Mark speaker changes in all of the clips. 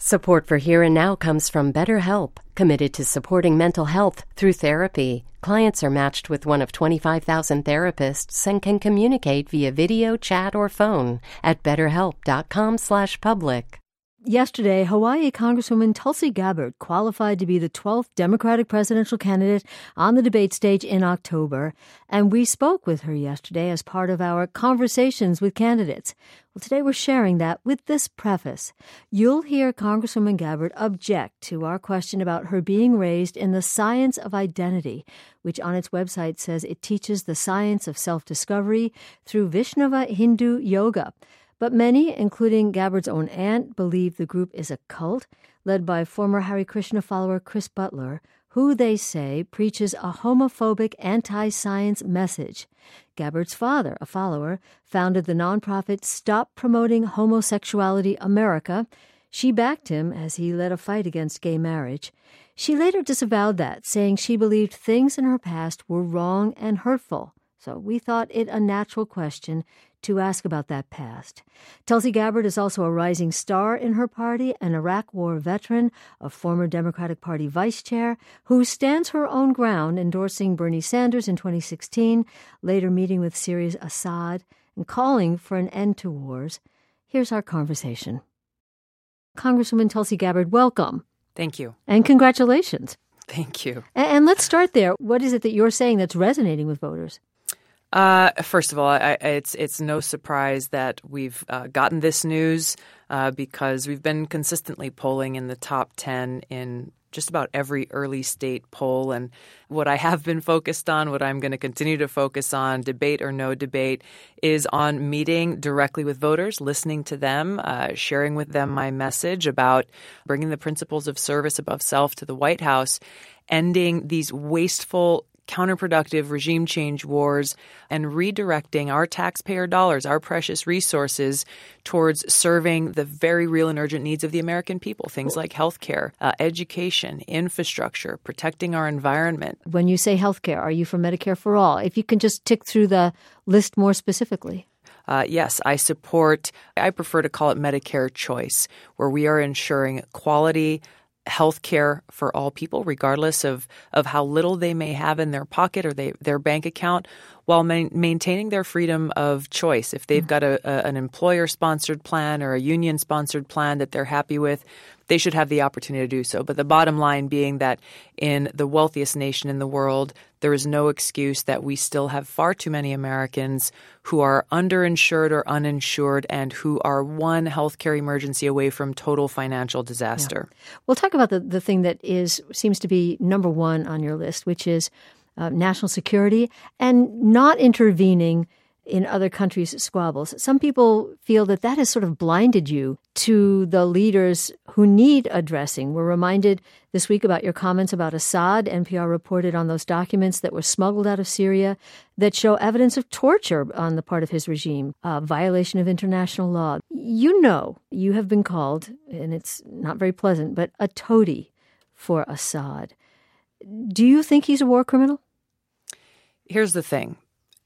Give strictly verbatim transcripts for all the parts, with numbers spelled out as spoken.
Speaker 1: Support for Here and Now comes from BetterHelp, committed to supporting mental health through therapy. Clients are matched with one of twenty-five thousand therapists and can communicate via video, chat, or phone at betterhelp.com slash public.
Speaker 2: Yesterday, Hawaii Congresswoman Tulsi Gabbard qualified to be the twelfth Democratic presidential candidate on the debate stage in October, and we spoke with her yesterday as part of our Conversations with Candidates. Well, today we're sharing that with this preface. You'll hear Congresswoman Gabbard object to our question about her being raised in the science of identity, which on its website says it teaches the science of self-discovery through Vaishnava Hindu yoga. But many, including Gabbard's own aunt, believe the group is a cult led by former Hare Krishna follower Chris Butler, who, they say, preaches a homophobic anti-science message. Gabbard's father, a follower, founded the nonprofit Stop Promoting Homosexuality America. She backed him as he led a fight against gay marriage. She later disavowed that, saying she believed things in her past were wrong and hurtful. So we thought it a natural question to ask about that past. Tulsi Gabbard is also a rising star in her party, an Iraq War veteran, a former Democratic Party vice chair, who stands her own ground, endorsing Bernie Sanders in twenty sixteen, later meeting with Syria's Assad, and calling for an end to wars. Here's our conversation. Congresswoman Tulsi Gabbard, welcome.
Speaker 3: Thank you.
Speaker 2: And congratulations.
Speaker 3: Thank you.
Speaker 2: And, and let's start there. What is it that you're saying that's resonating with voters?
Speaker 3: Uh, first of all, I, it's it's no surprise that we've uh, gotten this news uh, because we've been consistently polling in the top ten in just about every early state poll. And what I have been focused on, what I'm going to continue to focus on, debate or no debate, is on meeting directly with voters, listening to them, uh, sharing with them my message about bringing the principles of service above self to the White House, ending these wasteful, counterproductive regime change wars, and redirecting our taxpayer dollars, our precious resources, towards serving the very real and urgent needs of the American people, things like healthcare, uh, education, infrastructure, protecting our environment.
Speaker 2: When you say healthcare, are you for Medicare for all? If you can just tick through the list more specifically.
Speaker 3: Uh, yes, I support, I prefer to call it Medicare Choice, where we are ensuring quality health care for all people, regardless of, of how little they may have in their pocket or they, their bank account, while ma- maintaining their freedom of choice. If they've got a, a, an employer-sponsored plan or a union-sponsored plan that they're happy with, they should have the opportunity to do so. But the bottom line being that in the wealthiest nation in the world, there is no excuse that we still have far too many Americans who are underinsured or uninsured and who are one healthcare emergency away from total financial disaster.
Speaker 2: Yeah. We'll talk about the, the thing that is seems to be number one on your list, which is uh, national security and not intervening in other countries' squabbles. Some people feel that that has sort of blinded you to the leaders who need addressing. We're reminded this week about your comments about Assad. N P R reported on those documents that were smuggled out of Syria that show evidence of torture on the part of his regime, a violation of international law. You know, you have been called, and it's not very pleasant, but a toady for Assad. Do you think he's a war criminal?
Speaker 3: Here's the thing.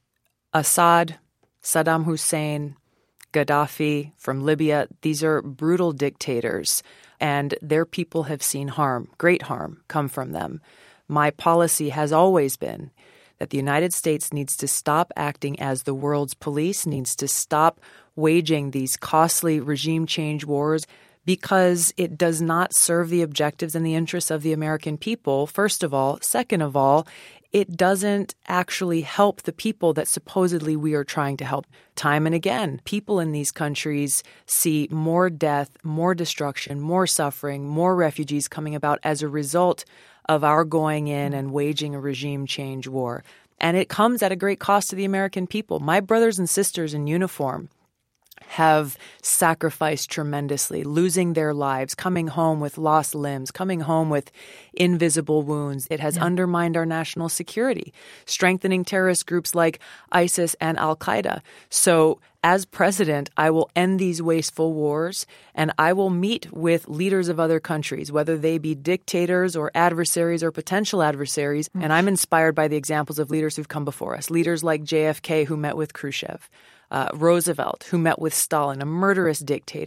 Speaker 3: Assad, Saddam Hussein, Gaddafi from Libya, these are brutal dictators, and their people have seen harm, great harm, come from them. My policy has always been that the United States needs to stop acting as the world's police, needs to stop waging these costly regime change wars because it does not serve the objectives and the interests of the American people, first of all. Second of all, it doesn't actually help the people that supposedly we are trying to help. Time and again, people in these countries see more death, more destruction, more suffering, more refugees coming about as a result of our going in and waging a regime change war. And it comes at a great cost to the American people. My brothers and sisters in uniform have sacrificed tremendously, losing their lives, coming home with lost limbs, coming home with invisible wounds. It has yeah. undermined our national security, strengthening terrorist groups like ISIS and Al-Qaeda. So as president, I will end these wasteful wars, and I will meet with leaders of other countries, whether they be dictators or adversaries or potential adversaries. Mm-hmm. And I'm inspired by the examples of leaders who've come before us, leaders like J F K, who met with Khrushchev, Uh, Roosevelt, who met with Stalin, a murderous dictator,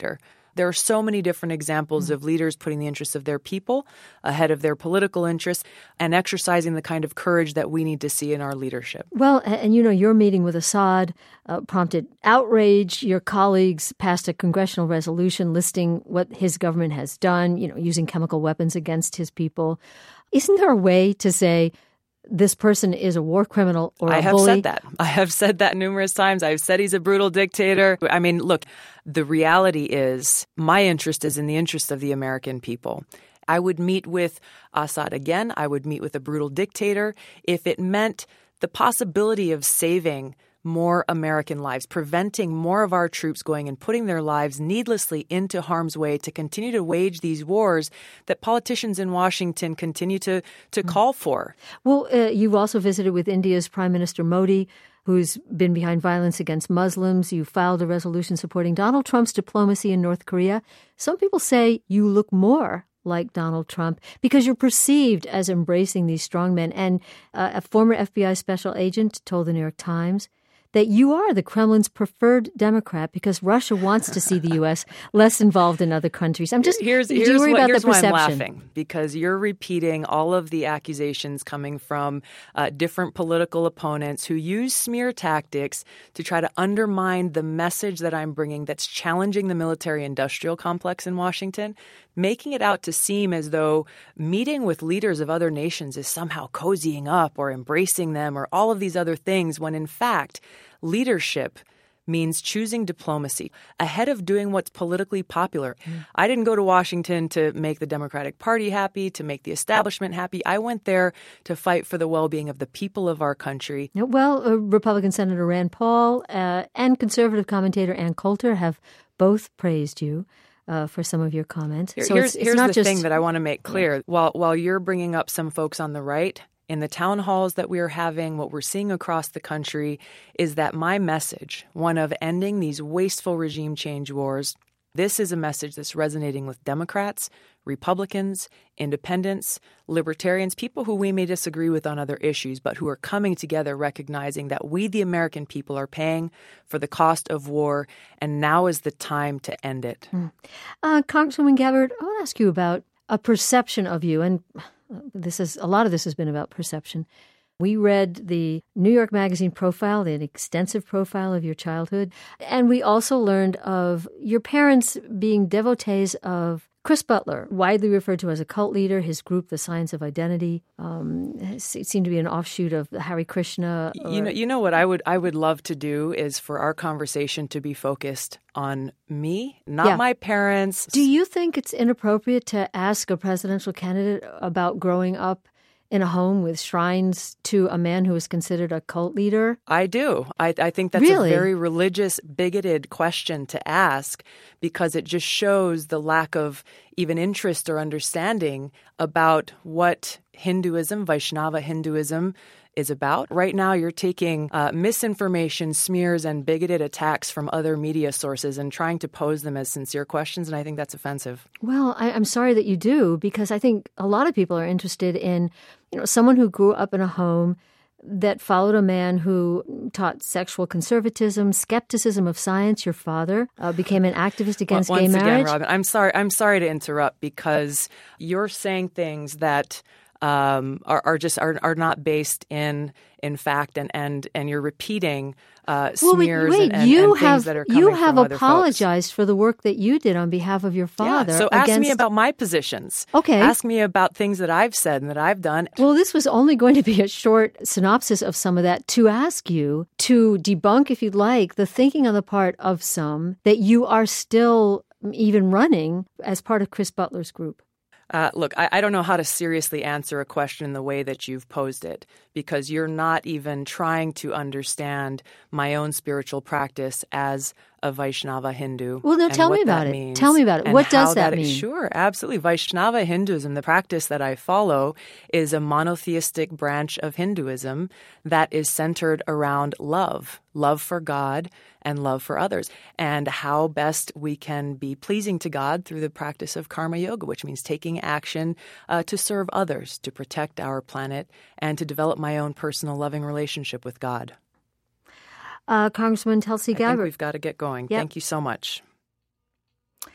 Speaker 3: There are so many different examples mm. of leaders putting the interests of their people ahead of their political interests and exercising the kind of courage that we need to see in our leadership.
Speaker 2: Well, and, and you know, your meeting with Assad uh, prompted outrage. Your colleagues passed a congressional resolution listing what his government has done, you know, using chemical weapons against his people. Isn't there a way to say this person is a war criminal or a
Speaker 3: I have
Speaker 2: bully?
Speaker 3: said that. I have said that numerous times. I've said he's a brutal dictator. I mean, look, the reality is my interest is in the interest of the American people. I would meet with Assad again. I would meet with a brutal dictator if it meant the possibility of saving more American lives, preventing more of our troops going and putting their lives needlessly into harm's way to continue to wage these wars that politicians in Washington continue to, to call for.
Speaker 2: Well, uh, you've also visited with India's Prime Minister Modi, who's been behind violence against Muslims. You filed a resolution supporting Donald Trump's diplomacy in North Korea. Some people say you look more like Donald Trump because you're perceived as embracing these strongmen. And uh, a former F B I special agent told the New York Times that you are the Kremlin's preferred Democrat because Russia wants to see the U S less involved in other countries. I'm just
Speaker 3: here's,
Speaker 2: do
Speaker 3: here's
Speaker 2: you worry
Speaker 3: what,
Speaker 2: about
Speaker 3: here's
Speaker 2: the perception?
Speaker 3: Why I'm laughing, because you're repeating all of the accusations coming from uh, different political opponents who use smear tactics to try to undermine the message that I'm bringing that's challenging the military-industrial complex in Washington, making it out to seem as though meeting with leaders of other nations is somehow cozying up or embracing them or all of these other things, when in fact, leadership means choosing diplomacy ahead of doing what's politically popular. Mm. I didn't go to Washington to make the Democratic Party happy, to make the establishment happy. I went there to fight for the well-being of the people of our country.
Speaker 2: Well, uh, Republican Senator Rand Paul uh, and conservative commentator Ann Coulter have both praised you Uh, for some of your comments.
Speaker 3: Here,
Speaker 2: so
Speaker 3: here's
Speaker 2: it's, it's
Speaker 3: here's
Speaker 2: not
Speaker 3: the
Speaker 2: just,
Speaker 3: thing that I want to make clear. Yeah. While while you're bringing up some folks on the right, in the town halls that we are having, what we're seeing across the country is that my message, one of ending these wasteful regime change wars, this is a message that's resonating with Democrats, Republicans, independents, libertarians, people who we may disagree with on other issues, but who are coming together recognizing that we, the American people, are paying for the cost of war, and now is the time to end it.
Speaker 2: Mm. Uh, Congresswoman Gabbard, I want to ask you about a perception of you, and this is a lot of this has been about perception. We read the New York Magazine profile, an extensive profile of your childhood, and we also learned of your parents being devotees of Chris Butler, widely referred to as a cult leader. His group, The Science of Identity, um, it seemed to be an offshoot of Hare Krishna. Or...
Speaker 3: You know, you know what I would I would love to do is for our conversation to be focused on me, not
Speaker 2: yeah.
Speaker 3: my parents.
Speaker 2: Do you think it's inappropriate to ask a presidential candidate about growing up in a home with shrines to a man who is considered a cult leader?
Speaker 3: I do. I, I think that's
Speaker 2: really?
Speaker 3: a very religious, bigoted question to ask because it just shows the lack of even interest or understanding about what Hinduism, Vaishnava Hinduism, is about. Right now, you're taking uh, misinformation, smears, and bigoted attacks from other media sources and trying to pose them as sincere questions, and I think that's offensive.
Speaker 2: Well, I, I'm sorry that you do, because I think a lot of people are interested in, you know, someone who grew up in a home that followed a man who taught sexual conservatism, skepticism of science. Your father uh, became an activist against
Speaker 3: well,
Speaker 2: gay
Speaker 3: once
Speaker 2: marriage.
Speaker 3: Once again, Robin, I'm sorry. I'm sorry to interrupt because you're saying things that um, are, are just are, are not based in in fact, and and and you're repeating uh,
Speaker 2: well,
Speaker 3: smears
Speaker 2: wait,
Speaker 3: and, and,
Speaker 2: you
Speaker 3: and
Speaker 2: have,
Speaker 3: things that are coming
Speaker 2: you have
Speaker 3: from other
Speaker 2: apologized
Speaker 3: folks.
Speaker 2: for the work that you did on behalf of your father.
Speaker 3: Yeah, so ask
Speaker 2: against...
Speaker 3: me about my positions.
Speaker 2: Okay.
Speaker 3: Ask me about things that I've said and that I've done.
Speaker 2: Well, this was only going to be a short synopsis of some of that to ask you to debunk, if you'd like, the thinking on the part of some that you are still even running as part of Chris Butler's group.
Speaker 3: Uh, look, I, I don't know how to seriously answer a question in the way that you've posed it, because you're not even trying to understand my own spiritual practice as a Vaishnava Hindu.
Speaker 2: Well, no, tell me about it. Tell me about it. What does that mean?
Speaker 3: Sure, absolutely. Vaishnava Hinduism, the practice that I follow, is a monotheistic branch of Hinduism that is centered around love, love for God and love for others, and how best we can be pleasing to God through the practice of karma yoga, which means taking action uh, to serve others, to protect our planet, and to develop my own personal loving relationship with God.
Speaker 2: Uh, Congresswoman Tulsi Gabbard.
Speaker 3: I think we've got to get going.
Speaker 2: Yep.
Speaker 3: Thank you so much.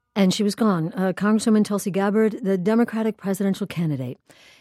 Speaker 2: And she was gone. Uh, Congresswoman Tulsi Gabbard, the Democratic presidential candidate.